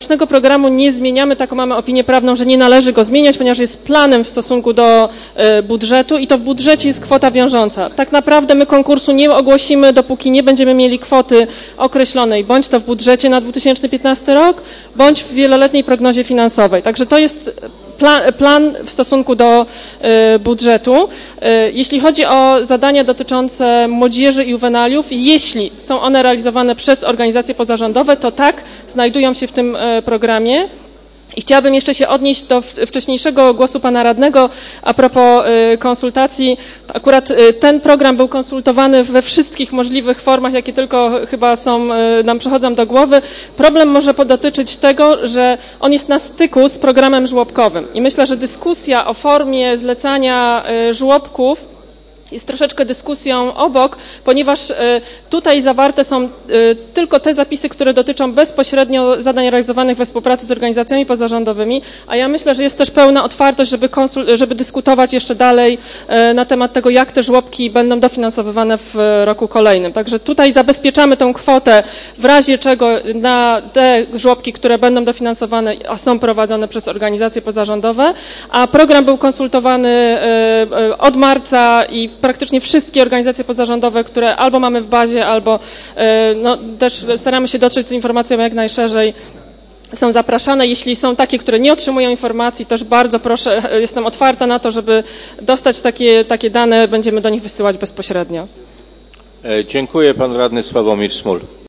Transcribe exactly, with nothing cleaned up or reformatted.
Strategicznego programu nie zmieniamy, taką mamy opinię prawną, że nie należy go zmieniać, ponieważ jest planem w stosunku do budżetu i to w budżecie jest kwota wiążąca. Tak naprawdę my konkursu nie ogłosimy, dopóki nie będziemy mieli kwoty określonej, bądź to w budżecie na dwa tysiące piętnasty rok, bądź w wieloletniej prognozie finansowej. Także to jest plan, plan w stosunku do y, budżetu. Y, jeśli chodzi o zadania dotyczące młodzieży i juwenaliów, jeśli są one realizowane przez organizacje pozarządowe, to tak, znajdują się w tym y, programie. I chciałabym jeszcze się odnieść do wcześniejszego głosu pana radnego a propos konsultacji. Akurat ten program był konsultowany we wszystkich możliwych formach, jakie tylko chyba są, nam przychodzą do głowy. Problem może dotyczyć tego, że on jest na styku z programem żłobkowym. I myślę, że dyskusja o formie zlecania żłobków jest troszeczkę dyskusją obok, ponieważ tutaj zawarte są tylko te zapisy, które dotyczą bezpośrednio zadań realizowanych we współpracy z organizacjami pozarządowymi, a ja myślę, że jest też pełna otwartość, żeby, konsul- żeby dyskutować jeszcze dalej na temat tego, jak te żłobki będą dofinansowywane w roku kolejnym. Także tutaj zabezpieczamy tą kwotę w razie czego na te żłobki, które będą dofinansowane, a są prowadzone przez organizacje pozarządowe, a program był konsultowany od marca i praktycznie wszystkie organizacje pozarządowe, które albo mamy w bazie, albo no, też staramy się dotrzeć z informacją jak najszerzej, są zapraszane. Jeśli są takie, które nie otrzymują informacji, też bardzo proszę, jestem otwarta na to, żeby dostać takie, takie dane, będziemy do nich wysyłać bezpośrednio. Dziękuję. Pan radny Sławomir Smul.